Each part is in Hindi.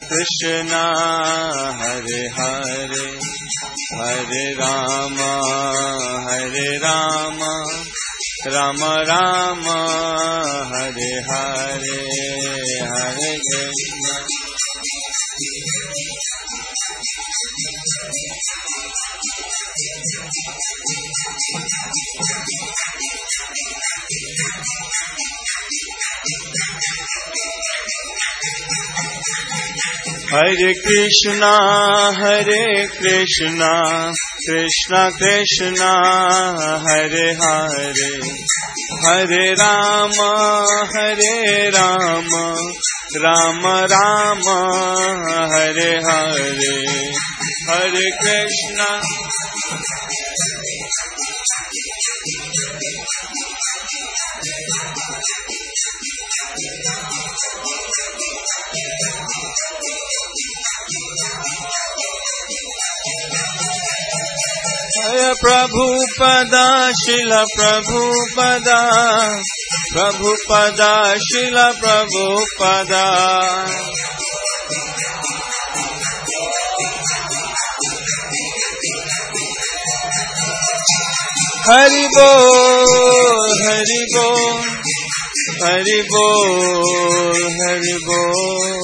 कृष्णा हरे हरे हरे राम राम राम हरे हरे हरे कृष्णा। हरे कृष्णा कृष्णा कृष्णा हरे हरे हरे राम राम राम हरे हरे हरे कृष्णा। प्रभुपदा शिल प्रभुपदा प्रभुपदा शिल प्रभुपदा। हरि बोल हरि बोल हरि बोल हरि बोल।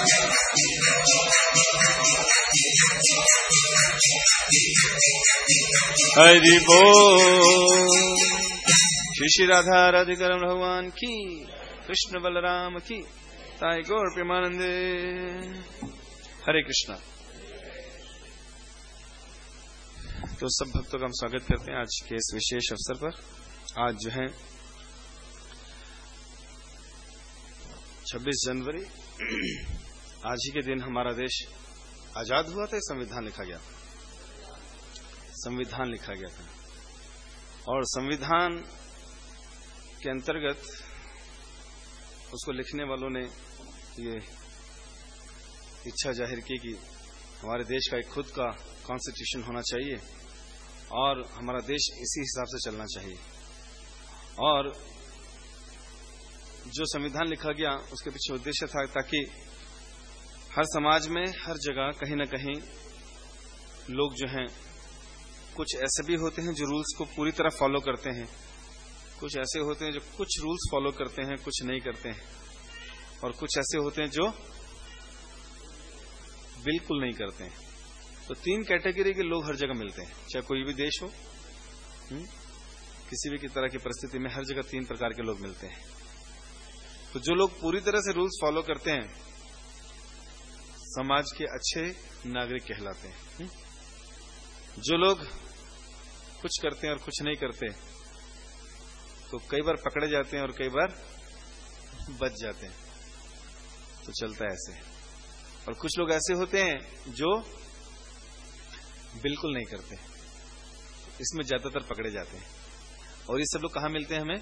हरि बोल। श्री राधा राधिका भगवान की, कृष्ण बलराम की, ताई गौर प्रेमानंदे। हरे कृष्णा। तो सब भक्तों का हम स्वागत करते हैं आज के इस विशेष अवसर पर। आज जो है 26 जनवरी, आज ही के दिन हमारा देश आजाद हुआ था। संविधान लिखा गया था और संविधान के अंतर्गत उसको लिखने वालों ने ये इच्छा जाहिर की कि हमारे देश का एक खुद का कॉन्स्टिट्यूशन होना चाहिए और हमारा देश इसी हिसाब से चलना चाहिए। और जो संविधान लिखा गया उसके पीछे उद्देश्य था ताकि हर समाज में, हर जगह कहीं न कहीं लोग जो हैं, कुछ ऐसे भी होते हैं जो रूल्स को पूरी तरह फॉलो करते हैं, कुछ ऐसे होते हैं जो कुछ रूल्स फॉलो करते हैं, कुछ नहीं करते हैं, और कुछ ऐसे होते हैं जो बिल्कुल नहीं करते हैं। तो 3 कैटेगरी के लोग हर जगह मिलते हैं, चाहे कोई भी देश हो, किसी भी तरह की परिस्थिति में हर जगह 3 प्रकार के लोग मिलते हैं। तो जो लोग पूरी तरह से रूल्स फॉलो करते हैं समाज के अच्छे नागरिक कहलाते हैं। जो लोग कुछ करते हैं और कुछ नहीं करते तो कई बार पकड़े जाते हैं और कई बार बच जाते हैं। तो चलता है ऐसे। और कुछ लोग ऐसे होते हैं जो बिल्कुल नहीं करते, इसमें ज्यादातर पकड़े जाते हैं। और ये सब लोग कहां मिलते हैं? हमें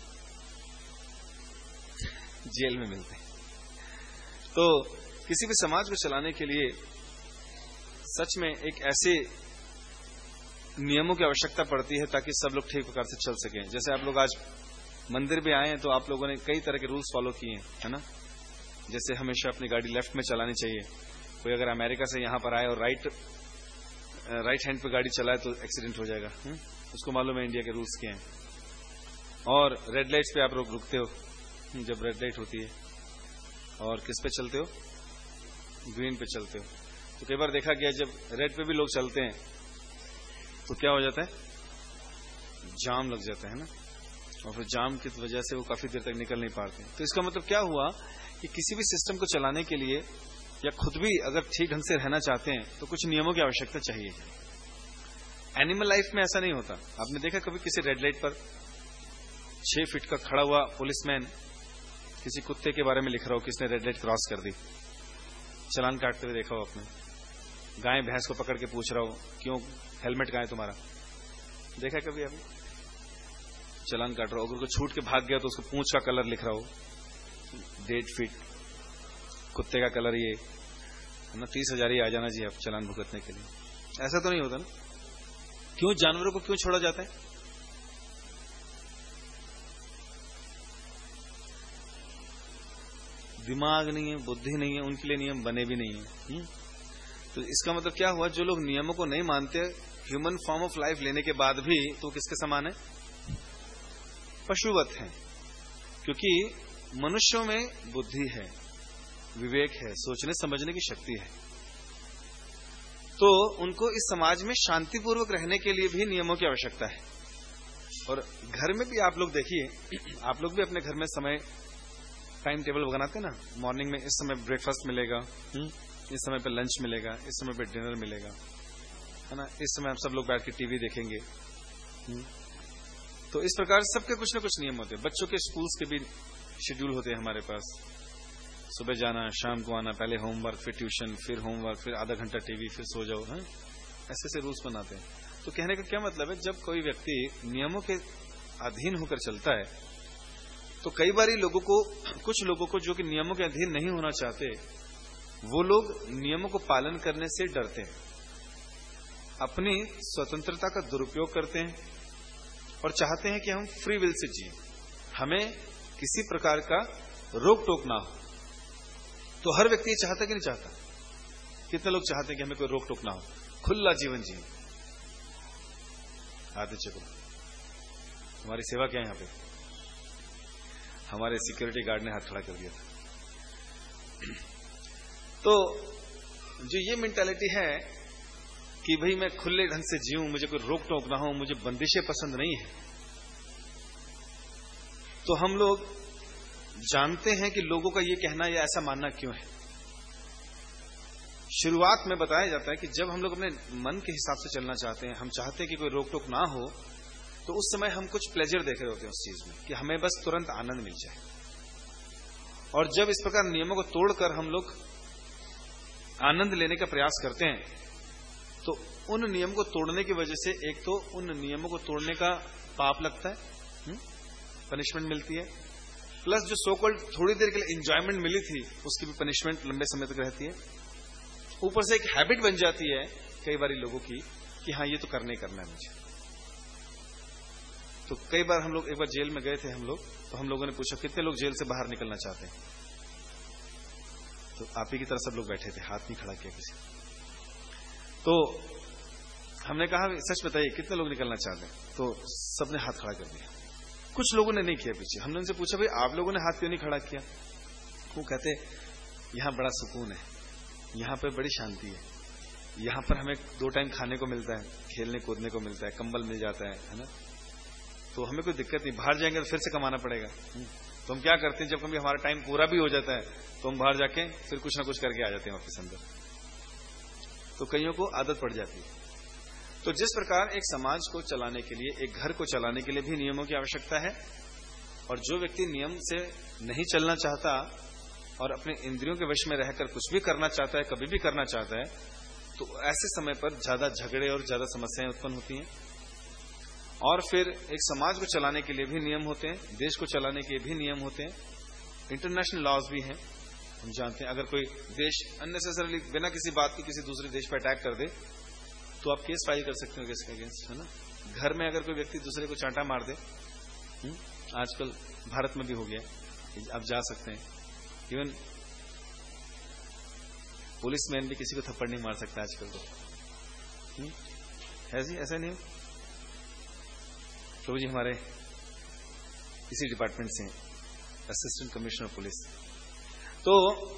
जेल में मिलते हैं। तो किसी भी समाज को चलाने के लिए सच में एक ऐसे नियमों की आवश्यकता पड़ती है ताकि सब लोग ठीक प्रकार से चल सकें। जैसे आप लोग आज मंदिर भी आए हैं तो आप लोगों ने कई तरह के रूल्स फॉलो किए हैं, है ना। जैसे हमेशा अपनी गाड़ी लेफ्ट में चलानी चाहिए। कोई अगर अमेरिका से यहां पर आए और राइट हैंड पे गाड़ी चलाए तो एक्सीडेंट हो जाएगा, उसको मालूम है इंडिया के रूल्स क्या हैं। और रेड लाइट्स पे आप लोग रुकते हो जब रेड लाइट होती है, और किस पे चलते हो? ग्रीन पे चलते हो। तो कई बार देखा गया जब रेड पे भी लोग चलते हैं तो क्या हो जाता है? जाम लग जाता है ना, और फिर जाम की वजह से वो काफी देर तक निकल नहीं पाते। तो इसका मतलब क्या हुआ कि किसी भी सिस्टम को चलाने के लिए या खुद भी अगर ठीक ढंग से रहना चाहते हैं तो कुछ नियमों की आवश्यकता चाहिए। एनिमल लाइफ में ऐसा नहीं होता। आपने देखा कभी किसी रेड लाइट पर 6 फीट का खड़ा हुआ पुलिसमैन किसी कुत्ते के बारे में लिख रहा हो, किसने रेड लाइट क्रॉस कर दी, चलान काटते हुए देखा हो आपने? गाय भैंस को पकड़ के पूछ रहा हो क्यों हेलमेट कहां है तुम्हारा? देखा कभी आपने? चलान काट रहा हो। अगर कोई छूट के भाग गया तो उसको पूंछ का कलर लिख रहा हो 1.5 फीट, कुत्ते का कलर ये ना, 30,000 ही आ जाना जी आप चलान भुगतने के लिए। ऐसा तो नहीं होता ना। क्यों जानवरों को क्यों छोड़ा जाता है? दिमाग नहीं है, बुद्धि नहीं है, उनके लिए नियम बने भी नहीं है। तो इसका मतलब क्या हुआ, जो लोग नियमों को नहीं मानते, ह्यूमन फॉर्म ऑफ लाइफ लेने के बाद भी, तो किसके समान है? पशुवत है। क्योंकि मनुष्यों में बुद्धि है, विवेक है, सोचने समझने की शक्ति है। तो उनको इस समाज में शांतिपूर्वक रहने के लिए भी नियमों की आवश्यकता है। और घर में भी आप लोग देखिए, आप लोग भी अपने घर में समय टाइम टेबल बनाते ना, मॉर्निंग में इस समय ब्रेकफास्ट मिलेगा, इस समय पे लंच मिलेगा, इस समय पे डिनर मिलेगा, है ना, इस समय आप सब लोग बैठ के टीवी देखेंगे। तो इस प्रकार सबके कुछ न कुछ नियम होते हैं। बच्चों के स्कूल्स के भी शेड्यूल होते हैं हमारे पास, सुबह जाना, शाम को आना, पहले होमवर्क, फिर ट्यूशन, फिर होमवर्क, फिर आधा घंटा टीवी, फिर सो जाओ। ऐसे ऐसे रूल्स बनाते हैं। तो कहने का क्या मतलब है, जब कोई व्यक्ति नियमों के अधीन होकर चलता है, तो कई बारी लोगों को, कुछ लोगों को जो कि नियमों के अधीन नहीं होना चाहते, वो लोग नियमों को पालन करने से डरते हैं, अपनी स्वतंत्रता का दुरुपयोग करते हैं और चाहते हैं कि हम फ्री विल से जिए, हमें किसी प्रकार का रोक टोक ना हो। तो हर व्यक्ति ये चाहता कि नहीं चाहता? कितने लोग चाहते हैं कि हमें कोई रोक टोक ना हो, खुला जीवन जिए? आदित्य को हमारी सेवा क्या है यहां पे? हमारे सिक्योरिटी गार्ड ने हाथ खड़ा कर दिया था। तो जो ये मेंटालिटी है कि भाई मैं खुले ढंग से जीऊं, मुझे कोई रोक टोक ना हो, मुझे बंदिशें पसंद नहीं है, तो हम लोग जानते हैं कि लोगों का ये कहना या ऐसा मानना क्यों है। शुरुआत में बताया जाता है कि जब हम लोग अपने मन के हिसाब से चलना चाहते हैं, हम चाहते हैं कि कोई रोक टोक ना हो, तो उस समय हम कुछ प्लेजर देख रहे होते हैं उस चीज में, कि हमें बस तुरंत आनंद मिल जाए। और जब इस प्रकार नियमों को तोड़कर हम लोग आनंद लेने का प्रयास करते हैं, तो उन नियम को तोड़ने की वजह से एक तो उन नियमों को तोड़ने का पाप लगता है, पनिशमेंट मिलती है, प्लस जो सो कॉल्ड थोड़ी देर के लिए एंजॉयमेंट मिली थी, उसकी भी पनिशमेंट लंबे समय तक रहती है। ऊपर से एक हैबिट बन जाती है कई बार लोगों की कि हाँ ये तो करना ही करना है मुझे। तो कई बार हम लोग, एक बार जेल में गए थे हम लोग, तो हम लोगों ने पूछा कितने लोग जेल से बाहर निकलना चाहते हैं? तो आप ही की तरह सब लोग बैठे थे, हाथ नहीं खड़ा किया किसी। तो हमने कहा सच बताइए कितने लोग निकलना चाहते हैं? तो सबने हाथ खड़ा कर दिया। कुछ लोगों ने नहीं किया पीछे। हमने उनसे पूछा भाई आप लोगों ने हाथ क्यों नहीं खड़ा किया? वो कहते यहां बड़ा सुकून है, यहां पर बड़ी शांति है, यहां पर हमें 2 टाइम खाने को मिलता है, खेलने कूदने को मिलता है, कंबल मिल जाता है ना, तो हमें कोई दिक्कत नहीं। बाहर जाएंगे तो फिर से कमाना पड़ेगा। तो हम क्या करते हैं, जब कभी हमारा टाइम पूरा भी हो जाता है तो हम बाहर जाके फिर कुछ ना कुछ करके आ जाते हैं वापस अंदर। तो कईयों को आदत पड़ जाती है। तो जिस प्रकार एक समाज को चलाने के लिए, एक घर को चलाने के लिए भी नियमों की आवश्यकता है, और जो व्यक्ति नियम से नहीं चलना चाहता और अपने इंद्रियों के वश में रहकर कुछ भी करना चाहता है, कभी भी करना चाहता है, तो ऐसे समय पर ज्यादा झगड़े और ज्यादा समस्याएं उत्पन्न होती हैं। और फिर एक समाज को चलाने के लिए भी नियम होते हैं, देश को चलाने के भी नियम होते हैं, इंटरनेशनल लॉज भी हैं। हम जानते हैं अगर कोई देश अननेसेसरली बिना किसी बात के किसी दूसरे देश पर अटैक कर दे, तो आप केस फाइल कर सकते हो किसके अगेंस्ट, है ना। घर में अगर कोई व्यक्ति दूसरे को चांटा मार दे, आजकल भारत में भी हो गया, आप जा सकते हैं, इवन पुलिसमैन भी किसी को थप्पड़ नहीं मार सकता आजकल तो, है जी, ऐसा नहीं। प्रभु जी हमारे इसी डिपार्टमेंट से असिस्टेंट कमिश्नर पुलिस, तो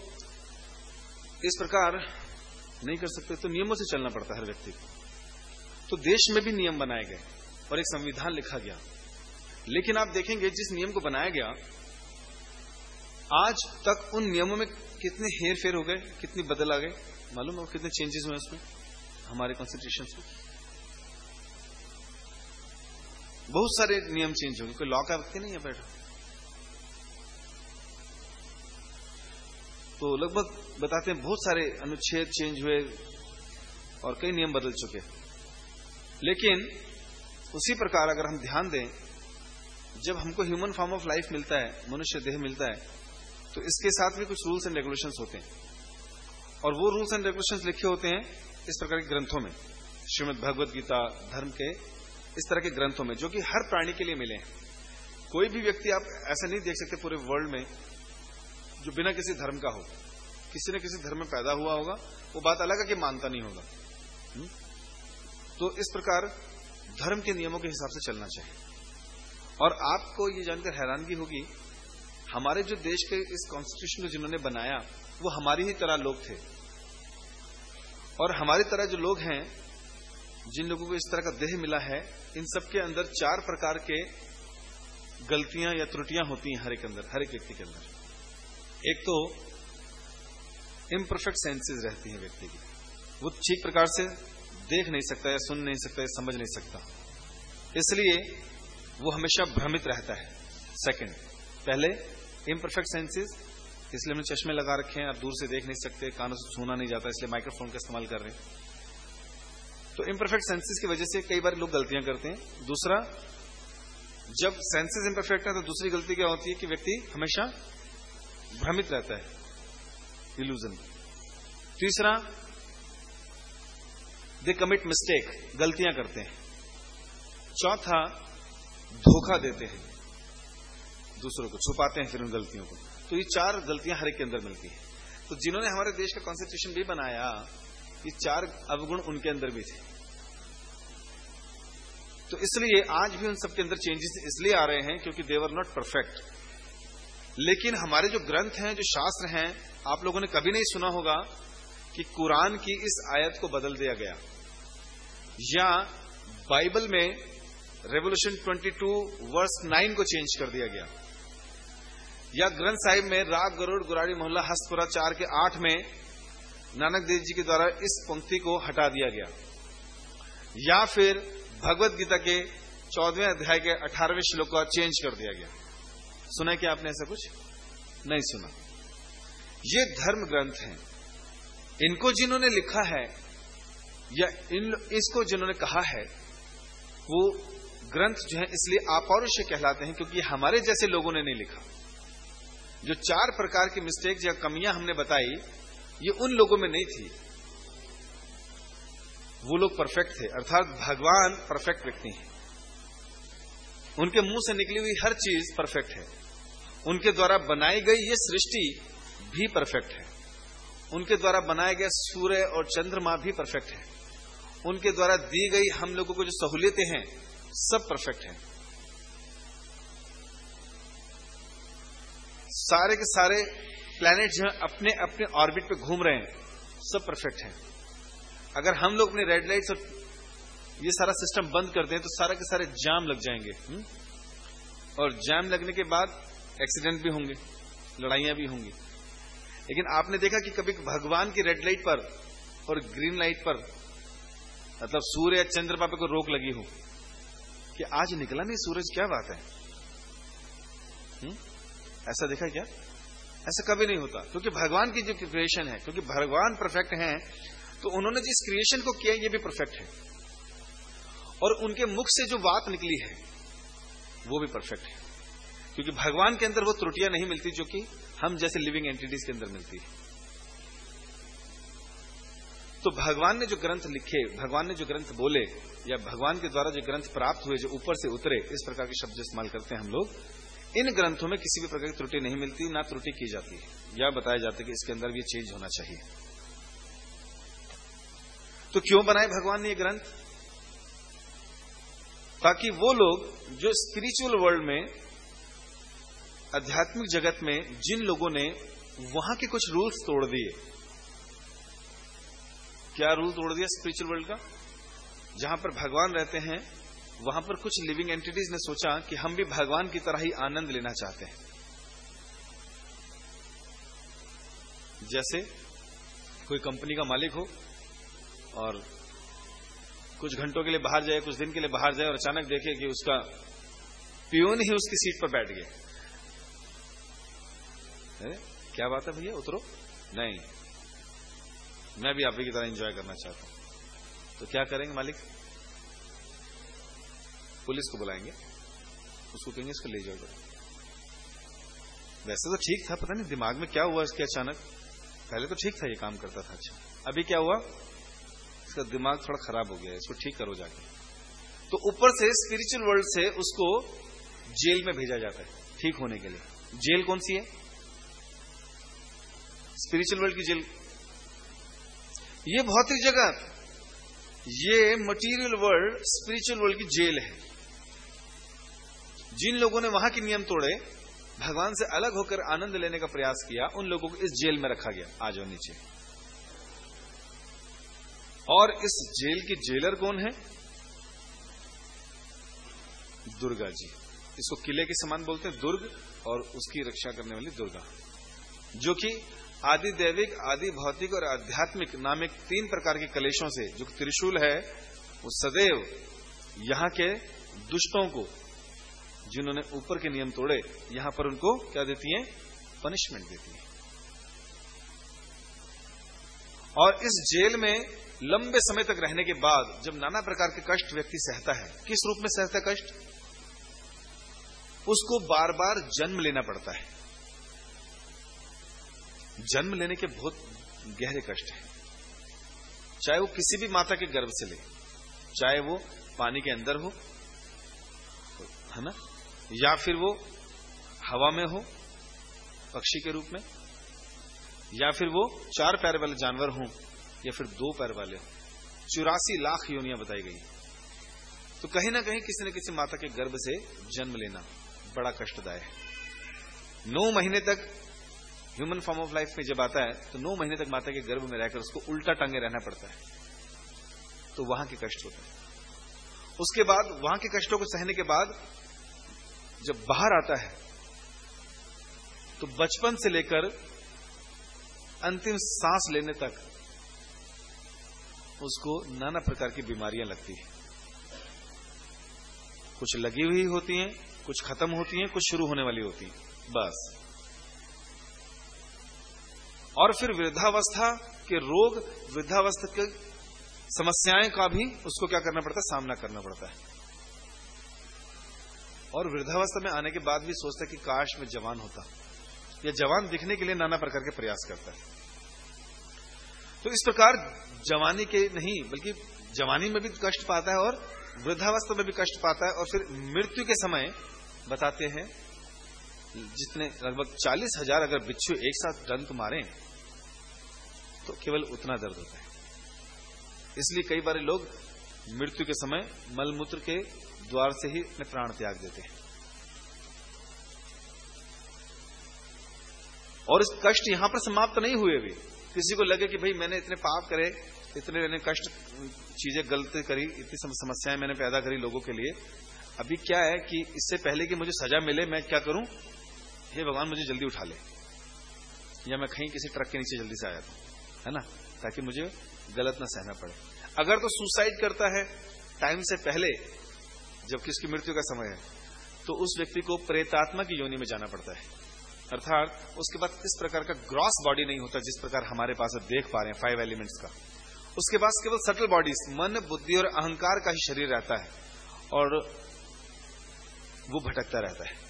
इस प्रकार नहीं कर सकते, तो नियमों से चलना पड़ता है हर व्यक्ति को। तो देश में भी नियम बनाए गए और एक संविधान लिखा गया, लेकिन आप देखेंगे जिस नियम को बनाया गया, आज तक उन नियमों में कितने हेर फेर हो गए, कितनी बदल आ गए, मालूम है कितने चेंजेस हुए उसमें, हमारे कॉन्स्टिट्यूशन में बहुत सारे नियम चेंज हो गए। कोई लॉ का व्यक्ति नहीं है बैठा, तो लगभग बताते हैं बहुत सारे अनुच्छेद चेंज हुए और कई नियम बदल चुके। लेकिन उसी प्रकार अगर हम ध्यान दें, जब हमको ह्यूमन फॉर्म ऑफ लाइफ मिलता है, मनुष्य देह मिलता है, तो इसके साथ भी कुछ रूल्स एंड रेगुलेशंस होते हैं, और वो रूल्स एंड रेगुलेशंस लिखे होते हैं इस प्रकार के ग्रंथों में, श्रीमद् भगवद गीता, धर्म के इस तरह के ग्रंथों में, जो कि हर प्राणी के लिए मिले हैं। कोई भी व्यक्ति आप ऐसा नहीं देख सकते पूरे वर्ल्ड में जो बिना किसी धर्म का हो, किसी न किसी धर्म में पैदा हुआ होगा, वो बात अलग है कि मानता नहीं होगा। तो इस प्रकार धर्म के नियमों के हिसाब से चलना चाहिए। और आपको ये जानकर हैरानगी होगी, हमारे जो देश के इस कॉन्स्टिट्यूशन को जिन्होंने बनाया वो हमारी ही तरह लोग थे, और हमारी तरह जो लोग हैं, जिन लोगों को इस तरह का देह मिला है, इन सबके अंदर 4 प्रकार के गलतियां या त्रुटियां होती हैं हर एक व्यक्ति के अंदर। एक तो इम्परफेक्ट सेंसेस रहती हैं व्यक्ति की, वो ठीक प्रकार से देख नहीं सकता या सुन नहीं सकता या समझ नहीं सकता, इसलिए वो हमेशा भ्रमित रहता है। सेकंड, पहले इम्परफेक्ट सेंसेस, इसलिए हमने चश्मे लगा रखे हैं, आप दूर से देख नहीं सकते, कानों से सुना नहीं जाता, इसलिए माइक्रोफोन का इस्तेमाल कर रहे हैं। तो इम्परफेक्ट सेंसेस की वजह से कई बार लोग गलतियां करते हैं। दूसरा, जब सेंसेस इम्परफेक्ट है तो दूसरी गलती क्या होती है कि व्यक्ति हमेशा भ्रमित रहता है, इल्यूजन। तीसरा, दे कमिट मिस्टेक, गलतियां करते हैं। चौथा, धोखा देते हैं दूसरों को, छुपाते हैं फिर उन गलतियों को। तो ये 4 गलतियां हर एक के अंदर मिलती हैं। तो जिन्होंने हमारे देश का कॉन्स्टिट्यूशन भी बनाया, ये 4 अवगुण उनके अंदर भी थे। तो इसलिए आज भी उन सबके अंदर चेंजेस इसलिए आ रहे हैं क्योंकि दे वर नॉट परफेक्ट। लेकिन हमारे जो ग्रंथ हैं, जो शास्त्र हैं, आप लोगों ने कभी नहीं सुना होगा कि कुरान की इस आयत को बदल दिया गया, या बाइबल में रेवोल्यूशन 22 वर्स 9 को चेंज कर दिया गया, या ग्रंथ साहिब में राग गरुड़ गुराड़ी मोहल्ला हस्तपुरा 4 के 8 में नानक देव जी के द्वारा इस पंक्ति को हटा दिया गया, या फिर भगवत गीता के 14वें अध्याय के 18वें श्लोक को चेंज कर दिया गया। सुना है क्या आपने? ऐसा कुछ नहीं सुना। ये धर्म ग्रंथ हैं, इनको जिन्होंने लिखा है या इसको जिन्होंने कहा है, वो ग्रंथ जो है इसलिए अपौरुष कहलाते हैं क्योंकि हमारे जैसे लोगों ने नहीं लिखा। जो 4 प्रकार की मिस्टेक या कमियां हमने बताई, ये उन लोगों में नहीं थी। वो लोग परफेक्ट थे, अर्थात भगवान परफेक्ट व्यक्ति हैं, उनके मुंह से निकली हुई हर चीज परफेक्ट है, उनके द्वारा बनाई गई ये सृष्टि भी परफेक्ट है, उनके द्वारा बनाया गया सूर्य और चंद्रमा भी परफेक्ट है, उनके द्वारा दी गई हम लोगों को जो सहूलियतें हैं सब परफेक्ट है। सारे के सारे प्लैनेट जो अपने अपने ऑर्बिट पे घूम रहे हैं, सब परफेक्ट है। अगर हम लोग अपने रेड लाइट्स और ये सारा सिस्टम बंद कर दें तो सारे के सारे जाम लग जाएंगे, और जाम लगने के बाद एक्सीडेंट भी होंगे, लड़ाइयां भी होंगी। लेकिन आपने देखा कि कभी भगवान की रेड लाइट पर और ग्रीन लाइट पर, मतलब सूर्य या चंद्रमा पे कोई रोक लगी हो कि आज निकला नहीं सूरज, क्या बात है? ऐसा देखा क्या? ऐसा कभी नहीं होता, क्योंकि भगवान की जो क्रिएशन है, क्योंकि भगवान परफेक्ट हैं, तो उन्होंने जिस क्रिएशन को किया ये भी परफेक्ट है, और उनके मुख से जो बात निकली है वो भी परफेक्ट है, क्योंकि भगवान के अंदर वो त्रुटियां नहीं मिलती जो कि हम जैसे लिविंग एंटिटीज के अंदर मिलती है। तो भगवान ने जो ग्रंथ लिखे, भगवान ने जो ग्रंथ बोले, या भगवान के द्वारा जो ग्रंथ प्राप्त हुए, जो ऊपर से उतरे, इस प्रकार के शब्द इस्तेमाल करते हैं हम लोग, इन ग्रंथों में किसी भी प्रकार की त्रुटि नहीं मिलती, ना त्रुटि की जाती है, या बताया जाता है कि इसके अंदर भी चेंज होना चाहिए। तो क्यों बनाए भगवान ने ये ग्रंथ? ताकि वो लोग जो स्पिरिचुअल वर्ल्ड में, आध्यात्मिक जगत में, जिन लोगों ने वहां के कुछ रूल्स तोड़ दिए। क्या रूल तोड़ दिया स्पिरिचुअल वर्ल्ड का? जहां पर भगवान रहते हैं वहां पर कुछ लिविंग एंटिटीज ने सोचा कि हम भी भगवान की तरह ही आनंद लेना चाहते हैं। जैसे कोई कंपनी का मालिक हो और कुछ घंटों के लिए बाहर जाए, कुछ दिन के लिए बाहर जाए, और अचानक देखे कि उसका पियून ही उसकी सीट पर बैठ गया। क्या बात है भैया, उतरो। नहीं, मैं भी आप ही की तरह एंजॉय करना चाहता हूं। तो क्या करेंगे मालिक? पुलिस को बुलाएंगे, उसको कहेंगे इसको ले जाओ। वैसे तो ठीक था, पता नहीं दिमाग में क्या हुआ इसके अचानक। पहले तो ठीक था, ये काम करता था अच्छा, अभी क्या हुआ? इसका दिमाग थोड़ा खराब हो गया, इसको ठीक करो जाके। तो ऊपर से स्पिरिचुअल वर्ल्ड से उसको जेल में भेजा जाता है ठीक होने के लिए। जेल कौन सी है? स्पिरिचुअल वर्ल्ड की जेल, ये भौतिक जगत, ये मटेरियल वर्ल्ड स्पिरिचुअल वर्ल्ड की जेल है। जिन लोगों ने वहां के नियम तोड़े, भगवान से अलग होकर आनंद लेने का प्रयास किया, उन लोगों को इस जेल में रखा गया। आ जाओ नीचे। और इस जेल की जेलर कौन है? दुर्गा जी। इसको किले के समान बोलते हैं, दुर्ग, और उसकी रक्षा करने वाली दुर्गा, जो कि आदि दैविक, आदि भौतिक और आध्यात्मिक नामक 3 प्रकार के कलेशों से जो त्रिशूल है, वो सदैव यहां के दुष्टों को, जिन्होंने ऊपर के नियम तोड़े, यहां पर उनको क्या देती हैं? पनिशमेंट देती हैं। और इस जेल में लंबे समय तक रहने के बाद जब नाना प्रकार के कष्ट व्यक्ति सहता है, किस रूप में सहता है कष्ट? उसको बार बार जन्म लेना पड़ता है। जन्म लेने के बहुत गहरे कष्ट हैं, चाहे वो किसी भी माता के गर्भ से ले, चाहे वो पानी के अंदर हो, है ना, या फिर वो हवा में हो पक्षी के रूप में, या फिर वो 4 पैर वाले जानवर हों, या फिर 2 पैर वाले हों। 84 लाख योनियां बताई गई। तो कहीं ना कहीं किसी न किसी माता के गर्भ से जन्म लेना बड़ा कष्टदायक है। 9 महीने तक ह्यूमन फॉर्म ऑफ लाइफ में जब आता है, तो 9 महीने तक माता के गर्भ में रहकर उसको उल्टा टांगे रहना पड़ता है। तो वहां के कष्ट होते हैं। उसके बाद वहां के कष्टों को सहने के बाद जब बाहर आता है, तो बचपन से लेकर अंतिम सांस लेने तक उसको नाना प्रकार की बीमारियां लगती हैं। कुछ लगी हुई होती हैं, कुछ खत्म होती हैं, कुछ शुरू होने वाली होती हैं, बस। और फिर वृद्धावस्था के रोग, वृद्धावस्था के समस्याएं का भी उसको क्या करना पड़ता है? सामना करना पड़ता है। और वृद्धावस्था में आने के बाद भी सोचता है कि काश मैं जवान होता, या जवान दिखने के लिए नाना प्रकार के प्रयास करता है। तो इस प्रकार जवानी के नहीं, बल्कि जवानी में भी कष्ट पाता है और वृद्धावस्था में भी कष्ट पाता है। और फिर मृत्यु के समय बताते हैं, जितने लगभग 40,000 अगर बिच्छू एक साथ डंक मारें तो केवल उतना दर्द होता है। इसलिए कई बार लोग मृत्यु के समय मलमूत्र के द्वार से ही अपने प्राण त्याग देते हैं। और इस कष्ट यहां पर समाप्त नहीं हुए भी। किसी को लगे कि भाई मैंने इतने पाप करे, इतने मैंने कष्ट चीजें गलती करी, इतनी समस्याएं मैंने पैदा करी लोगों के लिए, अभी क्या है कि इससे पहले कि मुझे सजा मिले, मैं क्या करूं? हे भगवान मुझे जल्दी उठा ले, या मैं कहीं किसी ट्रक के नीचे जल्दी से आया था, है ना, ताकि मुझे गलत ना सहना पड़े। अगर तो सुसाइड करता है टाइम से पहले, जब किसकी मृत्यु का समय है, तो उस व्यक्ति को प्रेतात्मा की योनि में जाना पड़ता है। अर्थात उसके बाद इस प्रकार का ग्रॉस बॉडी नहीं होता जिस प्रकार हमारे पास देख पा रहे हैं 5 एलिमेंट्स का। उसके पास केवल सटल बॉडीज, मन, बुद्धि और अहंकार का ही शरीर रहता है, और वो भटकता रहता है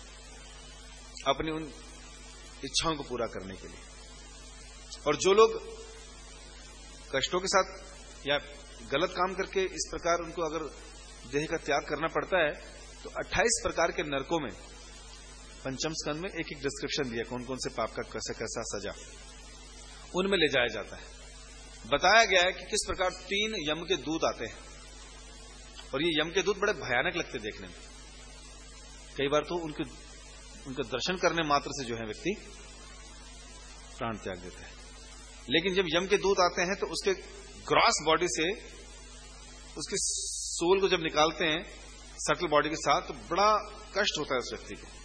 अपनी उन इच्छाओं को पूरा करने के लिए। और जो लोग कष्टों के साथ या गलत काम करके इस प्रकार उनको अगर देह का त्याग करना पड़ता है, तो 28 प्रकार के नरकों में पंचम स्कंद में एक डिस्क्रिप्शन दिया कौन कौन से पाप का कैसा कैसा सजा, उनमें ले जाया जाता है। बताया गया है कि किस प्रकार 3 यम के दूत आते हैं, और ये यम के दूत बड़े भयानक लगते देखने में। कई बार तो उनके दर्शन करने मात्र से जो है व्यक्ति प्राण त्याग देता है। लेकिन जब यम के दूत आते हैं तो उसके ग्रॉस बॉडी से उसके सोल को जब निकालते हैं सटल बॉडी के साथ, तो बड़ा कष्ट होता है उस व्यक्ति को।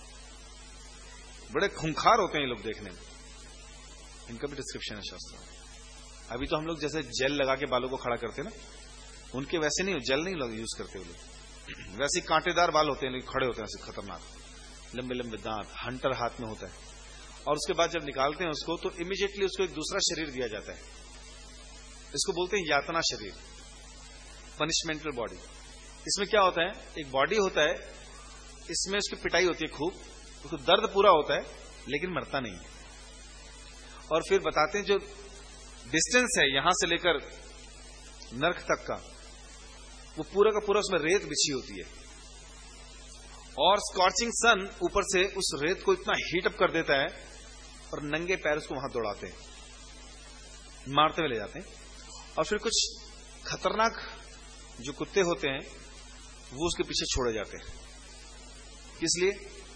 बड़े खूंखार होते हैं ये लोग देखने में। इनका भी डिस्क्रिप्शन है शास्त्र में। अभी तो हम लोग जैसे जेल लगा के बालों को खड़ा करते हैं ना, उनके वैसे नहीं, जेल नहीं लोग यूज करते वो लोग, वैसे कांटेदार बाल होते हैं, लेकिन खड़े होते हैं ऐसे खतरनाक, लंबे लंबे दांत, हंटर हाथ में होता है। और उसके बाद जब निकालते हैं उसको, तो इमीडिएटली उसको एक दूसरा शरीर दिया जाता है। इसको बोलते हैं यातना शरीर, पनिशमेंटल बॉडी। इसमें क्या होता है, एक बॉडी होता है, इसमें उसकी पिटाई होती है खूब, उसको दर्द पूरा होता है, लेकिन मरता नहीं है। और फिर बताते हैं जो डिस्टेंस है यहां से लेकर नर्क तक का, वो पूरा का पूरा उसमें रेत बिछी होती है, और स्कॉर्चिंग सन ऊपर से उस रेत को इतना हीट अप कर देता है और नंगे पैर उसको वहां दौड़ाते हैं, मारते हुए ले जाते हैं। और फिर कुछ खतरनाक जो कुत्ते होते हैं वो उसके पीछे छोड़े जाते हैं। किस लिए?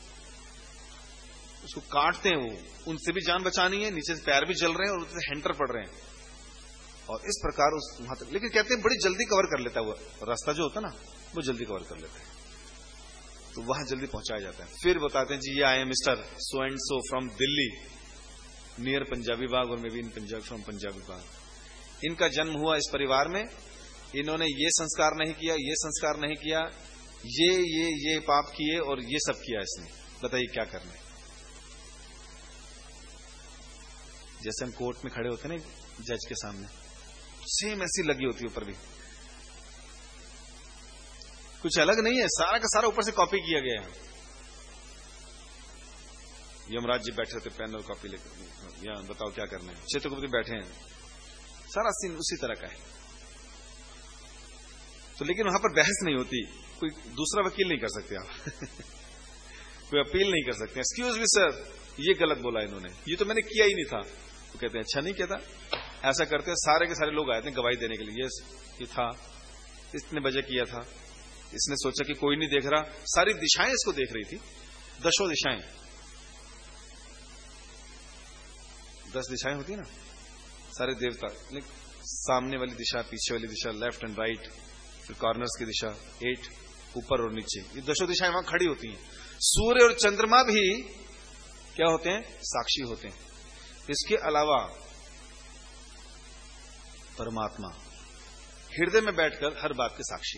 उसको काटते हैं, वो उनसे भी जान बचानी है, नीचे से पैर भी जल रहे हैं और उससे हैंटर पड़ रहे हैं, और इस प्रकार उस वहां तक। लेकिन कहते हैं बड़ी जल्दी कवर कर लेता है वो रास्ता जो होता है ना, वो जल्दी कवर कर लेता है, तो वहां जल्दी पहुंचाया जाता है। फिर बताते हैं जी ये आए mister so and so from Delhi near Punjabi Bagh, और may be in Punjab from Punjabi Bagh. इनका जन्म हुआ इस परिवार में, इन्होंने ये संस्कार नहीं किया, ये संस्कार नहीं किया, ये पाप किए और ये सब किया इसने। बताइए क्या करना है? जैसे हम कोर्ट में खड़े होते हैं ना जज के सामने, सेम ऐसी लगी होती है ऊपर भी, कुछ अलग नहीं है, सारा का सारा ऊपर से कॉपी किया गया है। यमराज जी बैठे थे पेन और कॉपी लेकर, यहाँ बताओ क्या करना है, चित्रगुप्त बैठे हैं, सारा सीन उसी तरह का है। तो लेकिन वहां पर बहस नहीं होती, कोई दूसरा वकील नहीं कर सकते आप कोई अपील नहीं कर सकते। एक्सक्यूज मी सर, ये गलत बोला इन्होंने, ये तो मैंने किया ही नहीं था। तो कहते हैं अच्छा नहीं कहता, ऐसा करते हैं। सारे के सारे लोग आए थे गवाही देने के लिए, ये था, इतने बजे किया था। इसने सोचा कि कोई नहीं देख रहा, सारी दिशाएं इसको देख रही थी, 10 दिशाएं, 10 दिशाएं होती ना, सारे देवता, सामने वाली दिशा, पीछे वाली दिशा, लेफ्ट एंड राइट, फिर कॉर्नर्स की दिशा 8, ऊपर और नीचे, ये 10 दिशाएं वहां खड़ी होती हैं। सूर्य और चंद्रमा भी क्या होते हैं? साक्षी होते हैं। इसके अलावा परमात्मा हृदय में बैठकर हर बात के साक्षी,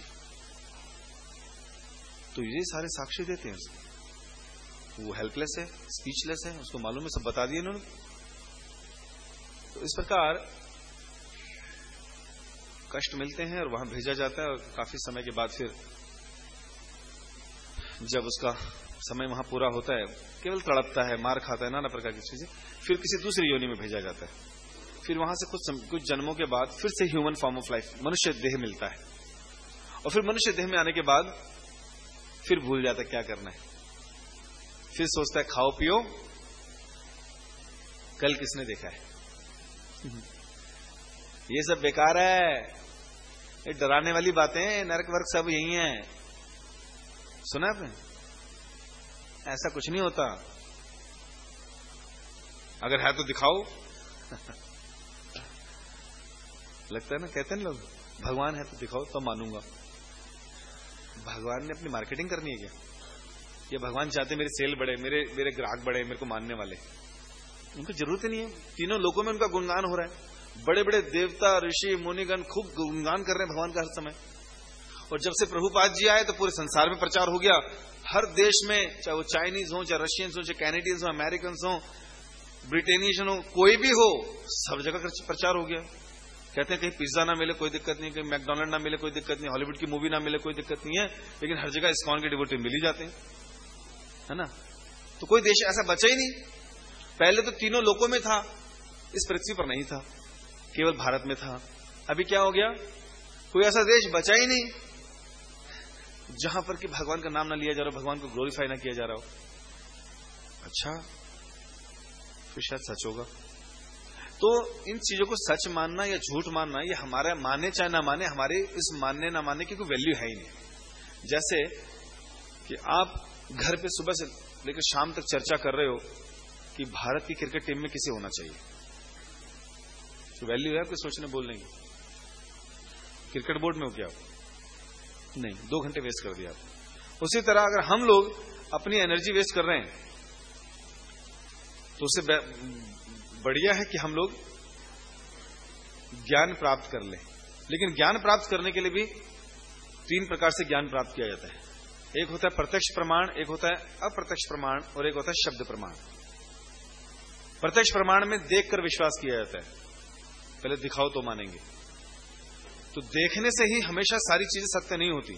तो ये सारे साक्षी देते हैं उसको। वो हेल्पलेस है, स्पीचलेस है, उसको मालूम है, सब बता दिए इन्होंने। तो इस प्रकार कष्ट मिलते हैं और वहां भेजा जाता है, और काफी समय के बाद फिर जब उसका समय वहां पूरा होता है, केवल तड़पता है, मार खाता है, नाना प्रकार की चीजें, फिर किसी दूसरी योनि में भेजा जाता है। फिर वहां से कुछ जन्मों के बाद फिर से ह्यूमन फॉर्म ऑफ लाइफ, मनुष्य देह मिलता है, और फिर मनुष्य देह में आने के बाद फिर भूल जाता है क्या करना है, फिर सोचता है खाओ पियो, कल किसने देखा है ये सब बेकार है, ये डराने वाली बातें, नरक वर्क सब यही है। सुना आपने? ऐसा कुछ नहीं होता, अगर है तो दिखाओ लगता है ना, कहते हैं लोग भगवान है तो दिखाओ तो मानूंगा। भगवान ने अपनी मार्केटिंग करनी है क्या? ये भगवान चाहते मेरी सेल बढ़े, मेरे ग्राहक बढ़े, मेरे को मानने वाले, उनको जरूरत ही नहीं है। तीनों लोगों में उनका गुणगान हो रहा है, बड़े बड़े देवता ऋषि मुनिगण खूब गुणगान कर रहे हैं भगवान का हर समय। और जब से प्रभुपाद जी आए तो पूरे संसार में प्रचार हो गया, हर देश में, चाहे वो चाइनीज हो, चाहे रशियंस हो, चाहे कैनेडियंस हो, अमेरिकन हो, ब्रिटेनियन हो, कोई भी हो, सब जगह प्रचार हो गया। कहते हैं कहीं पिज्जा ना मिले कोई दिक्कत नहीं, कहीं मैकडोनल्ड ना मिले कोई दिक्कत नहीं, हॉलीवुड की मूवी ना मिले कोई दिक्कत नहीं है, लेकिन हर जगह इस्कॉन के डिवोटी मिल ही जाते हैं, है ना। तो कोई देश ऐसा बचा ही नहीं। पहले तो तीनों लोकों में था, इस पृथ्वी पर नहीं था, केवल भारत में था। अभी क्या हो गया? कोई ऐसा देश बचा ही नहीं जहां पर कि भगवान का नाम ना लिया जा रहा हो, भगवान को ग्लोरीफाई ना किया जा रहा हो। अच्छा, फिर शायद सच होगा। तो इन चीजों को सच मानना या झूठ मानना, ये हमारा माने चाहे ना माने, हमारे इस मानने ना मानने की कोई वैल्यू है ही नहीं। जैसे कि आप घर पे सुबह से लेकर शाम तक चर्चा कर रहे हो कि भारत की क्रिकेट टीम में किसे होना चाहिए, तो वैल्यू है आपके सोचने बोलने की? क्रिकेट बोर्ड में हो क्या आप? नहीं, 2 घंटे वेस्ट कर दिया आप। उसी तरह अगर हम लोग अपनी एनर्जी वेस्ट कर रहे हैं तो उससे बढ़िया है कि हम लोग ज्ञान प्राप्त कर लें। लेकिन ज्ञान प्राप्त करने के लिए भी 3 प्रकार से ज्ञान प्राप्त किया जाता है। एक होता है प्रत्यक्ष प्रमाण, एक होता है अप्रत्यक्ष प्रमाण, और एक होता है शब्द प्रमाण। प्रत्यक्ष प्रमाण में देखकर विश्वास किया जाता है, पहले दिखाओ तो मानेंगे। तो देखने से ही हमेशा सारी चीजें सत्य नहीं होती।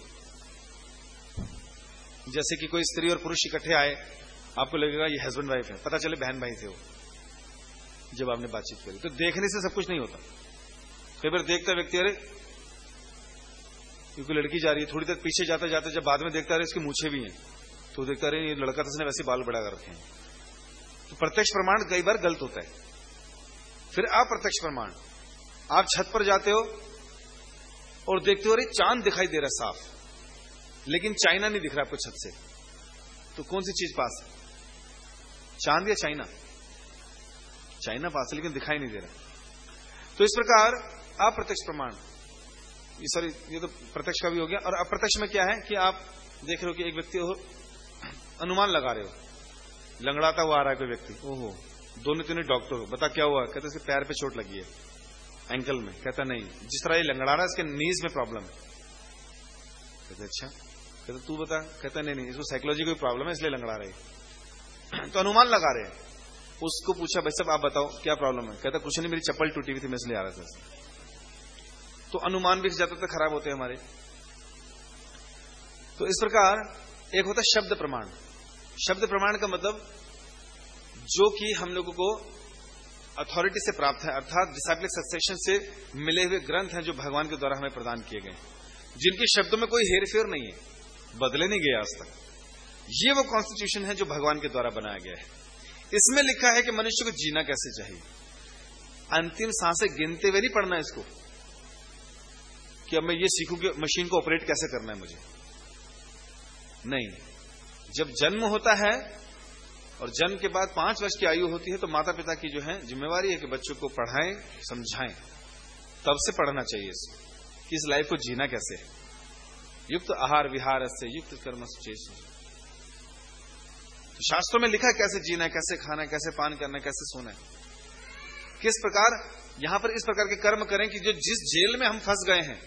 जैसे कि कोई स्त्री और पुरुष इकट्ठे आए, आपको लगेगा ये हस्बैंड वाइफ है, पता चले बहन भाई थे वो, जब आपने बातचीत करी। तो देखने से सब कुछ नहीं होता। कई बार देखता व्यक्ति, अरे क्योंकि लड़की जा रही है, थोड़ी देर पीछे जाते जाते जब बाद में देखता रहे इसकी मूछें भी हैं, तो देखता रहे ये लड़का तो इसने वैसे बाल बड़ा कर रखे हैं, तो प्रत्यक्ष प्रमाण कई बार गलत होता है। फिर अप्रत्यक्ष प्रमाण, आप छत पर जाते हो और देखते हो अरे चांद दिखाई दे रहा साफ, लेकिन चाइना नहीं दिख रहा आपको छत से, तो कौन सी चीज पास है, चांद या चाइना? चाइना पास है लेकिन दिखाई नहीं दे रहा। तो इस प्रकार अप्रत्यक्ष प्रमाण, ये तो प्रत्यक्ष का भी हो गया। और अप्रत्यक्ष में क्या है कि आप देख रहे हो कि एक व्यक्ति हो, अनुमान लगा रहे हो, लंगड़ाता हुआ आ रहा है कोई व्यक्ति, ओहो दोनों तीनों डॉक्टर हो, बता क्या हुआ? कहते इसके पैर पे चोट लगी है, एंकल में। कहता नहीं, जिस तरह ये लंगड़ा रहा है इसके नीज में प्रॉब्लम है। कहते अच्छा, कहते तू बता। कहता नहीं, इसको साइकोलॉजी कोई प्रॉब्लम है इसलिए लंगड़ा रहे। तो अनुमान लगा रहे हैं। उसको पूछा भाई साहब आप बताओ क्या प्रॉब्लम है? कहता कुछ नहीं, मेरी चप्पल टूटी हुई थी मैं इसलिए आ रहा था। तो अनुमान भी ज्यादातर खराब होते हैं हमारे। तो इस प्रकार एक होता है शब्द प्रमाण। शब्द प्रमाण का मतलब जो कि हम लोगों को अथॉरिटी से प्राप्त है, अर्थात डिसाइप्लिक सक्सेशन से मिले हुए ग्रंथ हैं जो भगवान के द्वारा हमें प्रदान किए गए, जिनके शब्दों में कोई हेरफेर नहीं है, बदले नहीं गए आज तक। ये वो कॉन्स्टिट्यूशन है जो भगवान के द्वारा बनाया गया है। इसमें लिखा है कि मनुष्य को जीना कैसे चाहिए। अंतिम सांसें गिनते हुए नहीं पढ़ना इसको कि अब मैं ये सीखूं कि मशीन को ऑपरेट कैसे करना है मुझे। नहीं, जब जन्म होता है और जन्म के बाद 5 वर्ष की आयु होती है तो माता पिता की जो है जिम्मेवारी है कि बच्चों को पढ़ाएं, समझाएं। तब से पढ़ना चाहिए इसको कि इस लाइफ को जीना कैसे है। युक्त आहार विहार से युक्त कर्म सुचेष। तो शास्त्रों में लिखा है कैसे जीना है, कैसे खाना है, कैसे पान करना है, कैसे सोना है, किस प्रकार यहां पर इस प्रकार के कर्म करें कि जो जिस जेल में हम फंस गए हैं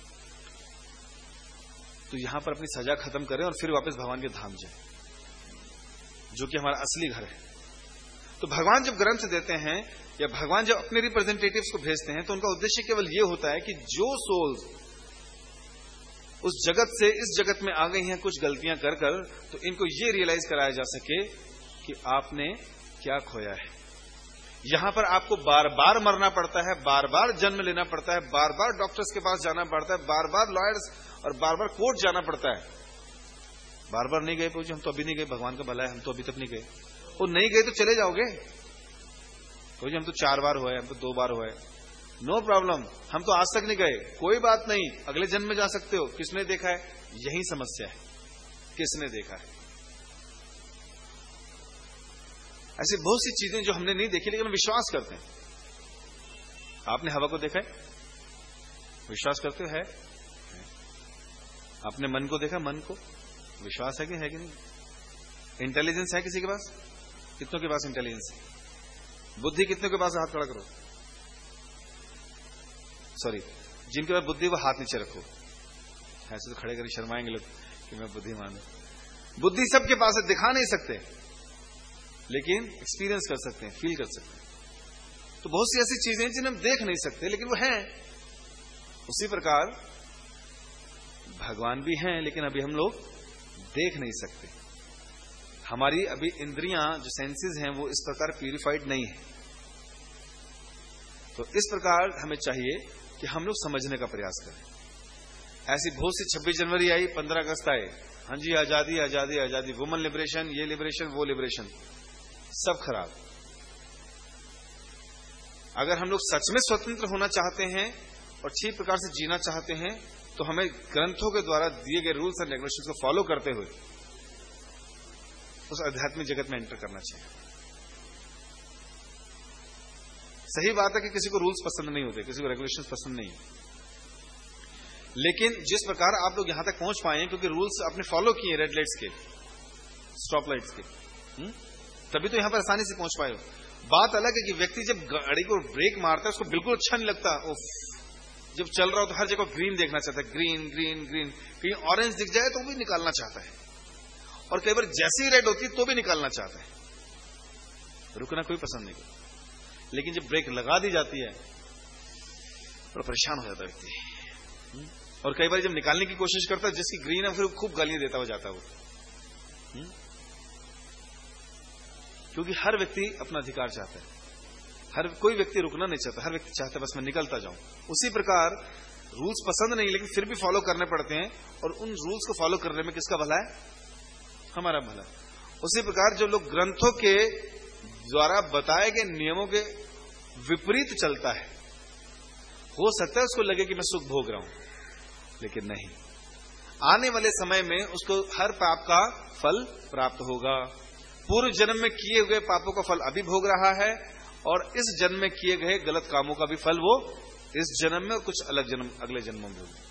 तो यहां पर अपनी सजा खत्म करें और फिर वापस भगवान के धाम जाएं, जो कि हमारा असली घर है। तो भगवान जब ग्रंथ देते हैं या भगवान जब अपने रिप्रेजेंटेटिव्स को भेजते हैं तो उनका उद्देश्य केवल यह होता है कि जो सोल्स उस जगत से इस जगत में आ गई हैं कुछ गलतियां कर कर, तो इनको ये रियलाइज कराया जा सके कि आपने क्या खोया है। यहां पर आपको बार बार मरना पड़ता है, बार बार जन्म लेना पड़ता है, बार बार डॉक्टर्स के पास जाना पड़ता है, बार बार लॉयर्स और बार बार कोर्ट जाना पड़ता है। बार बार नहीं गए प्रभु जी, हम तो अभी नहीं गए, भगवान का भला है, हम तो अभी तक नहीं गए। और नहीं गए तो चले जाओगे। प्रभु जी हम तो 4 बार हुए, हम तो 2 बार हुए। नो प्रॉब्लम, हम तो आज तक नहीं गए, कोई बात नहीं, अगले जन्म में जा सकते हो। किसने देखा है? यही समस्या है, किसने देखा है। ऐसी बहुत सी चीजें जो हमने नहीं देखी लेकिन हम विश्वास करते हैं। आपने हवा को देखा है? विश्वास करते हो? है? आपने मन को देखा? मन को विश्वास है कि नहीं? इंटेलिजेंस है किसी के पास? कितनों के पास इंटेलिजेंस है? बुद्धि कितनों के पास? हाथ खड़ा करो। सॉरी, जिनके पास बुद्धि वो हाथ नीचे रखो। ऐसे तो खड़े कर शर्माएंगे लोग कि मैं बुद्धिमान हूं। बुद्धि सबके पास है, दिखा नहीं सकते लेकिन एक्सपीरियंस कर सकते हैं, फील कर सकते हैं। तो बहुत सी ऐसी चीजें हैं जिन्हें हम देख नहीं सकते लेकिन वो हैं। उसी प्रकार भगवान भी हैं लेकिन अभी हम लोग देख नहीं सकते। हमारी अभी इंद्रियां जो सेंसेस हैं वो इस प्रकार प्यूरिफाइड नहीं है। तो इस प्रकार हमें चाहिए कि हम लोग समझने का प्रयास करें। ऐसी बहुत सी 26 जनवरी आई, 15 अगस्त आए, हाँ जी आजादी आजादी आजादी, वुमेन लिबरेशन, ये लिबरेशन वो लिबरेशन, सब खराब। अगर हम लोग सच में स्वतंत्र होना चाहते हैं और ठीक प्रकार से जीना चाहते हैं तो हमें ग्रंथों के द्वारा दिए गए रूल्स एंड रेगुलेशंस को फॉलो करते हुए उस आध्यात्मिक जगत में एंटर करना चाहिए। सही बात है कि किसी को रूल्स पसंद नहीं होते, किसी को रेगुलेशंस पसंद नहीं, लेकिन जिस प्रकार आप लोग यहां तक पहुंच पाए क्योंकि रूल्स आपने फॉलो किए, रेड लाइट्स के, स्टॉप लाइट्स के, तभी तो यहां पर आसानी से पहुंच पाए हो। बात अलग है कि व्यक्ति जब गाड़ी को ब्रेक मारता है उसको बिल्कुल अच्छा नहीं लगता, जब चल रहा हो तो हर जगह ग्रीन देखना चाहता है, ग्रीन ग्रीन ग्रीन, कहीं ऑरेंज दिख जाए तो भी निकालना चाहता है, और कई बार जैसी रेड होती है तो भी निकालना चाहता है, रुकना कोई पसंद नहीं करता। लेकिन जब ब्रेक लगा दी जाती है तो परेशान हो जाता है व्यक्ति, और कई बार जब निकालने की कोशिश करता है जिसकी ग्रीन है फिर खूब गालियां देता हो जाता है वो, क्योंकि हर व्यक्ति अपना अधिकार चाहता है, हर कोई व्यक्ति रुकना नहीं चाहता, हर व्यक्ति चाहता है बस मैं निकलता जाऊं। उसी प्रकार रूल्स पसंद नहीं लेकिन फिर भी फॉलो करने पड़ते हैं, और उन रूल्स को फॉलो करने में किसका भला है? हमारा भला। उसी प्रकार जो लोग ग्रंथों के द्वारा बताए गए नियमों के विपरीत चलता है, हो सकता है उसको लगे कि मैं सुख भोग रहा हूं, लेकिन नहीं, आने वाले समय में उसको हर पाप का फल प्राप्त होगा। पूर्व जन्म में किए हुए पापों का फल अभी भोग रहा है, और इस जन्म में किए गए गलत कामों का भी फल वो इस जन्म में और कुछ अलग जन्म अगले जन्मों में होगा।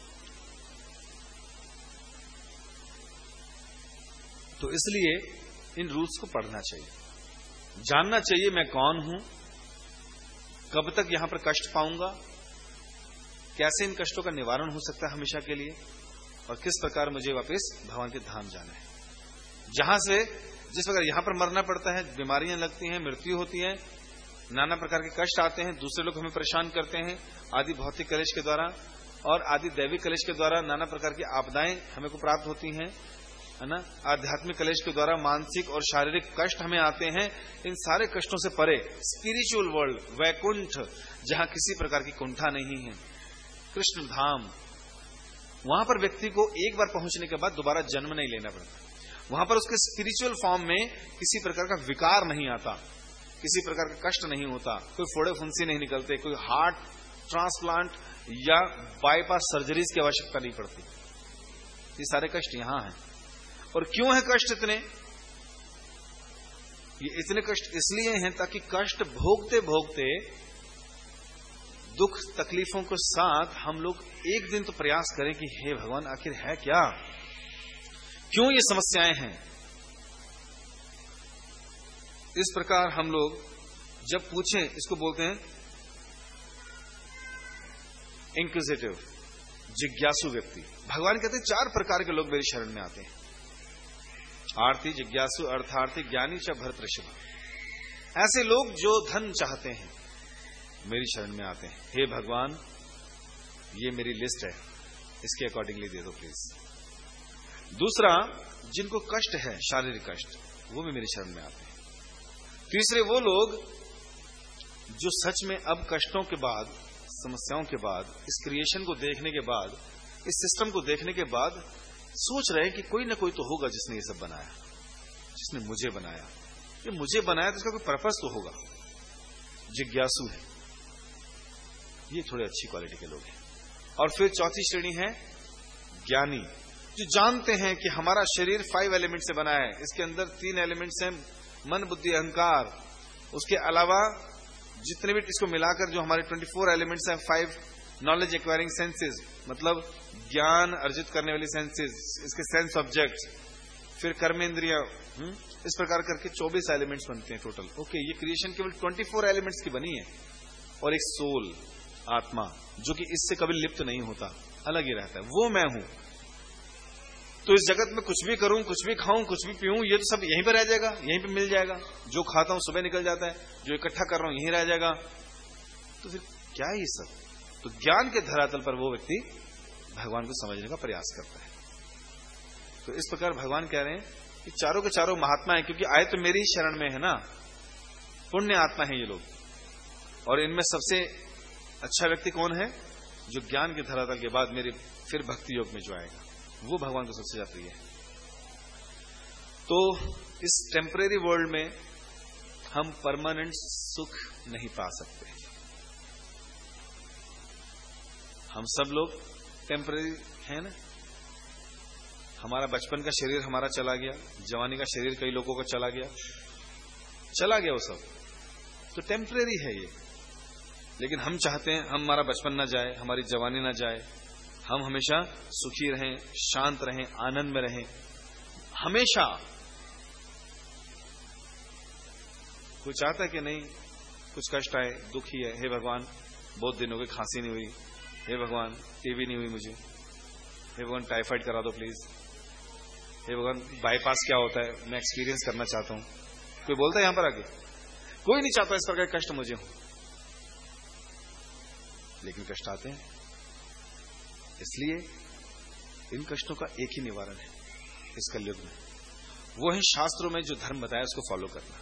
तो इसलिए इन रूल्स को पढ़ना चाहिए, जानना चाहिए मैं कौन हूं, कब तक यहां पर कष्ट पाऊंगा, कैसे इन कष्टों का निवारण हो सकता है हमेशा के लिए, और किस प्रकार मुझे वापस भगवान के धाम जाना है, जहां से जिस प्रकार यहां पर मरना पड़ता है, बीमारियां लगती हैं, मृत्यु होती है, नाना प्रकार के कष्ट आते हैं, दूसरे लोग हमें परेशान करते हैं, आदि भौतिक कलेश के द्वारा और आदि दैविक कलेश के द्वारा नाना प्रकार की आपदाएं हमें को प्राप्त होती हैं, है ना। आध्यात्मिक कलेश के द्वारा मानसिक और शारीरिक कष्ट हमें आते हैं। इन सारे कष्टों से परे स्पिरिचुअल वर्ल्ड, वैकुंठ, जहां किसी प्रकार की कुंठा नहीं है, कृष्ण धाम, वहां पर व्यक्ति को एक बार पहुंचने के बाद दोबारा जन्म नहीं लेना पड़ता। वहां पर उसके स्पिरिचुअल फॉर्म में किसी प्रकार का विकार नहीं आता, किसी प्रकार का कष्ट नहीं होता, कोई फोड़े फुंसी नहीं निकलते, कोई हार्ट ट्रांसप्लांट या बाईपास सर्जरीज की आवश्यकता नहीं पड़ती। ये सारे कष्ट यहां हैं। और क्यों है कष्ट इतने? ये इतने कष्ट इसलिए हैं ताकि कष्ट भोगते भोगते, दुख तकलीफों के साथ हम लोग एक दिन तो प्रयास करें कि हे भगवान, आखिर है क्या, क्यों ये समस्याएं हैं। इस प्रकार हम लोग जब पूछें, इसको बोलते हैं इंक्विजिटिव, जिज्ञासु व्यक्ति। भगवान कहते हैं 4 प्रकार के लोग मेरी शरण में आते हैं, आरती, जिज्ञासु, अर्थार्थी, ज्ञानी च भरतृषभ। ऐसे लोग जो धन चाहते हैं मेरी शरण में आते हैं। हे भगवान, ये मेरी लिस्ट है, इसके अकॉर्डिंगली दे दो प्लीज। दूसरा, जिनको कष्ट है, शारीरिक कष्ट, वो भी मेरी शरण में आते हैं। तीसरे, वो लोग जो सच में अब कष्टों के बाद, समस्याओं के बाद, इस क्रिएशन को देखने के बाद, इस सिस्टम को देखने के बाद सोच रहे हैं कि कोई ना कोई तो होगा जिसने ये सब बनाया, जिसने मुझे बनाया। ये मुझे बनाया तो इसका कोई पर्पस तो होगा। जिज्ञासु है, ये थोड़े अच्छी क्वालिटी के लोग हैं। और फिर चौथी श्रेणी है ज्ञानी, जो जानते हैं कि हमारा शरीर 5 एलिमेंट से बना है, इसके अंदर 3 एलिमेंट्स हैं, मन, बुद्धि, अहंकार। उसके अलावा जितने भी इसको मिलाकर जो हमारे 24 एलिमेंट्स हैं, 5 नॉलेज एक्वायरिंग सेंसेस, मतलब ज्ञान अर्जित करने वाली सेंसेस, इसके सेंस ऑब्जेक्ट्स, फिर कर्मेंद्रियां, इस प्रकार करके 24 एलिमेंट्स बनते हैं टोटल। ओके, ये क्रिएशन केवल 24 एलिमेंट्स की बनी है। और एक सोल, आत्मा, जो कि इससे कभी लिप्त नहीं होता, अलग ही रहता है, वो मैं हूं। तो इस जगत में कुछ भी करूं, कुछ भी खाऊं, कुछ भी पीऊं, ये तो सब यहीं पर रह जाएगा, यहीं पे मिल जाएगा। जो खाता हूं सुबह निकल जाता है, जो इकट्ठा कर रहा हूं यहीं रह जाएगा। तो फिर क्या है ये सब? तो ज्ञान के धरातल पर वो व्यक्ति भगवान को समझने का प्रयास करता है। तो इस प्रकार भगवान कह रहे हैं कि चारों के चारों महात्मा है, क्योंकि आए तो मेरी शरण में है ना, पुण्य आत्मा है ये लोग। और इनमें सबसे अच्छा व्यक्ति कौन है? जो ज्ञान के धरातल के बाद मेरे फिर भक्ति योग में जो आएगा, वो भगवान को सबसे ज्यादा प्रिय है। तो इस टेम्परेरी वर्ल्ड में हम परमानेंट सुख नहीं पा सकते। हम सब लोग टेम्परेरी हैं ना। हमारा बचपन का शरीर हमारा चला गया, जवानी का शरीर कई लोगों का चला गया वो सब तो टेम्परेरी है ये। लेकिन हम चाहते हैं हमारा बचपन ना जाए, हमारी जवानी ना जाए, हम हमेशा सुखी रहें, शांत रहें, आनंद में रहें हमेशा। कोई चाहता है कि नहीं कुछ कष्ट आए, दुखी है, हे भगवान बहुत दिन हो गए खांसी नहीं हुई, हे भगवान टीबी नहीं हुई मुझे, हे भगवान टाइफाइड करा दो प्लीज, हे भगवान बाईपास क्या होता है मैं एक्सपीरियंस करना चाहता हूं। कोई बोलता है यहां पर आके? कोई नहीं चाहता इस प्रकार का कष्ट मुझे हो, लेकिन कष्ट आते हैं। इसलिए इन कष्टों का एक ही निवारण है इस कलयुग में, वो है शास्त्रों में जो धर्म बताया उसको फॉलो करना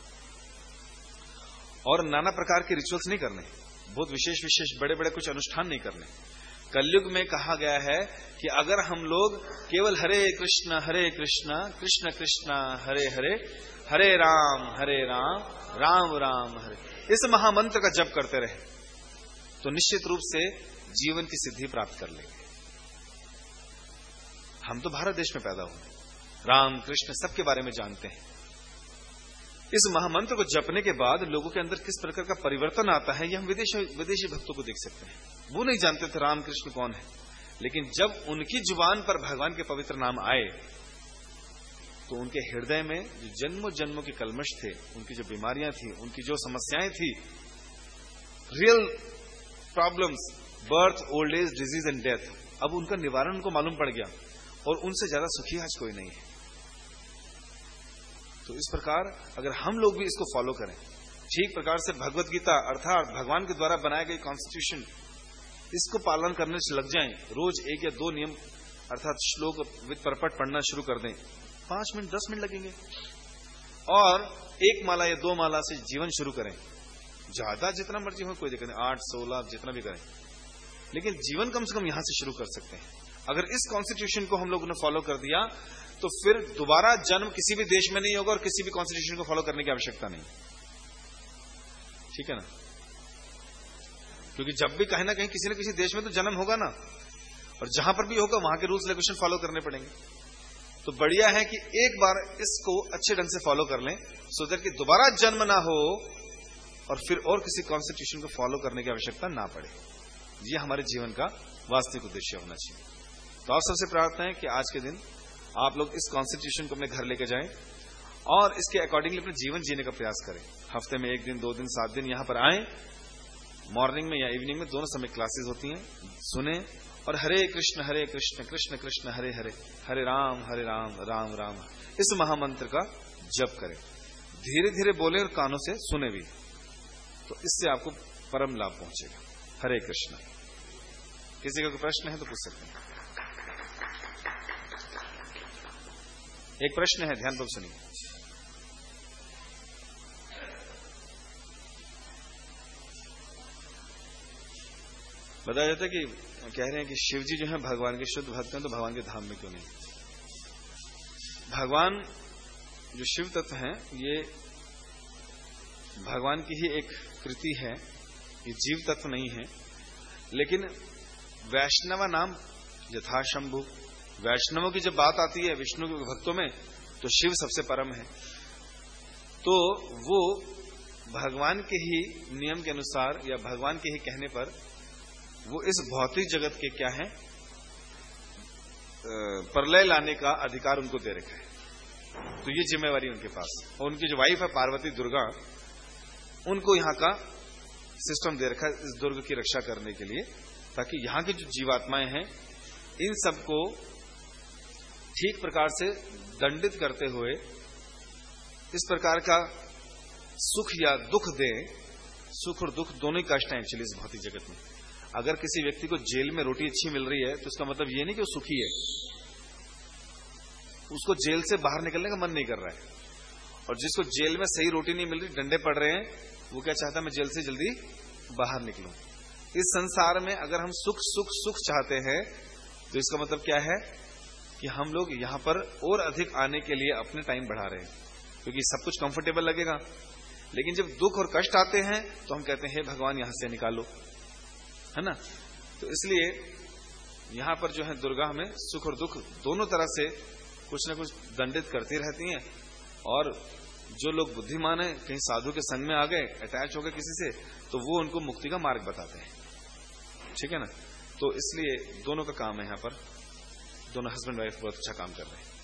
और नाना प्रकार के रिचुअल्स नहीं करने, बहुत विशेष विशेष बड़े बड़े कुछ अनुष्ठान नहीं करने। कलयुग में कहा गया है कि अगर हम लोग केवल हरे कृष्ण कृष्ण कृष्ण हरे हरे हरे राम राम राम हरे, इस महामंत्र का जप करते रहे तो निश्चित रूप से जीवन की सिद्धि प्राप्त कर लेंगे। हम तो भारत देश में पैदा हुए, राम कृष्ण सबके बारे में जानते हैं। इस महामंत्र को जपने के बाद लोगों के अंदर किस प्रकार का परिवर्तन आता है, यह हम विदेशी भक्तों को देख सकते हैं। वो नहीं जानते थे राम कृष्ण कौन है, लेकिन जब उनकी जुबान पर भगवान के पवित्र नाम आए तो उनके हृदय में जो जन्मों जन्मों के कलमश थे, उनकी जो बीमारियां थी, उनकी जो समस्याएं थी, real problems, birth, old age, disease and death, अब उनका निवारण उनको मालूम पड़ गया और उनसे ज्यादा सुखी आज कोई नहीं है। तो इस प्रकार अगर हम लोग भी इसको फॉलो करें, ठीक प्रकार से भगवत गीता अर्थात भगवान के द्वारा बनाए गए कॉन्स्टिट्यूशन, इसको पालन करने से लग जाएं, रोज 1 या 2 नियम अर्थात श्लोक विद परपट पढ़ना शुरू कर दें, 5 मिनट 10 मिनट लगेंगे, और 1 माला या 2 माला से जीवन शुरू करें। ज्यादा जितना मर्जी हो कोई दिक्कत नहीं, 8, 16 जितना भी करें, लेकिन जीवन कम से कम यहां से शुरू कर सकते हैं। अगर इस कॉन्स्टिट्यूशन को हम लोगों ने फॉलो कर दिया तो फिर दोबारा जन्म किसी भी देश में नहीं होगा और किसी भी कॉन्स्टिट्यूशन को फॉलो करने की आवश्यकता नहीं, ठीक है ना। क्योंकि जब भी कहीं ना कहीं किसी न किसी देश में तो जन्म होगा ना, और जहां पर भी होगा वहां के रूल्स रेगुलेशन फॉलो करने पड़ेंगे। तो बढ़िया है कि एक बार इसको अच्छे ढंग से फॉलो कर लें, सो दैट कि दोबारा जन्म ना हो और फिर और किसी कॉन्स्टिट्यूशन को फॉलो करने की आवश्यकता ना पड़े। ये हमारे जीवन का वास्तविक उद्देश्य होना चाहिए। तो आप सबसे प्रार्थना है कि आज के दिन आप लोग इस कॉन्स्टिट्यूशन को अपने घर लेकर जाएं और इसके अकॉर्डिंगली अपने जीवन जीने का प्रयास करें। हफ्ते में 1 दिन, 2 दिन, 7 दिन यहां पर आएं, मॉर्निंग में या इवनिंग में, दोनों समय क्लासेस होती हैं, सुने और हरे कृष्ण कृष्ण कृष्ण हरे हरे, हरे राम राम राम इस महामंत्र का जप करें। धीरे धीरे बोले और कानों से सुने भी, तो इससे आपको परम लाभ पहुंचेगा। हरे कृष्ण। किसी का कोई प्रश्न है तो पूछ सकते हैं। एक प्रश्न है, ध्यानपूर्वक सुनिए। बताया जाता है कि कह रहे हैं कि शिव जी जो है भगवान के शुद्ध भक्त हैं, तो भगवान के धाम में क्यों नहीं? भगवान जो शिव तत्व हैं ये भगवान की ही एक कृति है, ये जीव तत्व नहीं है। लेकिन वैष्णव नाम यथा शंभु, वैष्णवों की जब बात आती है विष्णु के भक्तों में, तो शिव सबसे परम है। तो वो भगवान के ही नियम के अनुसार या भगवान के ही कहने पर वो इस भौतिक जगत के क्या है, प्रलय लाने का अधिकार उनको दे रखा है। तो ये जिम्मेवारी उनके पास, और उनकी जो वाइफ है पार्वती दुर्गा, उनको यहां का सिस्टम दे रखा है इस दुर्ग की रक्षा करने के लिए, ताकि यहां की जो जीवात्माएं हैं इन सबको ठीक प्रकार से दंडित करते हुए इस प्रकार का सुख या दुख दें। सुख और दुख दोनों ही कष्ट हैं एक्चुअली इस भौतिक जगत में। अगर किसी व्यक्ति को जेल में रोटी अच्छी मिल रही है तो उसका मतलब ये नहीं कि वो सुखी है, उसको जेल से बाहर निकलने का मन नहीं कर रहा है। और जिसको जेल में सही रोटी नहीं मिल रही, डंडे पड़ रहे हैं, वो क्या चाहता है, मैं जेल से जल्दी बाहर निकलूं। इस संसार में अगर हम सुख सुख सुख चाहते हैं तो इसका मतलब क्या है कि हम लोग यहां पर और अधिक आने के लिए अपने टाइम बढ़ा रहे हैं, क्योंकि सब कुछ कंफर्टेबल लगेगा। लेकिन जब दुख और कष्ट आते हैं तो हम कहते हैं हे भगवान यहां से निकालो, है ना। तो इसलिए यहां पर जो है दुर्गा हमें सुख और दुख दोनों तरह से कुछ न कुछ दंडित करती रहती हैं। और जो लोग बुद्धिमान है, कहीं साधु के संग में आ गए, अटैच हो गए किसी से, तो वो उनको मुक्ति का मार्ग बताते हैं, ठीक है ना। तो इसलिए दोनों का काम है, यहां पर दोनों हस्बैंड वाइफ बहुत अच्छा काम कर रहे हैं।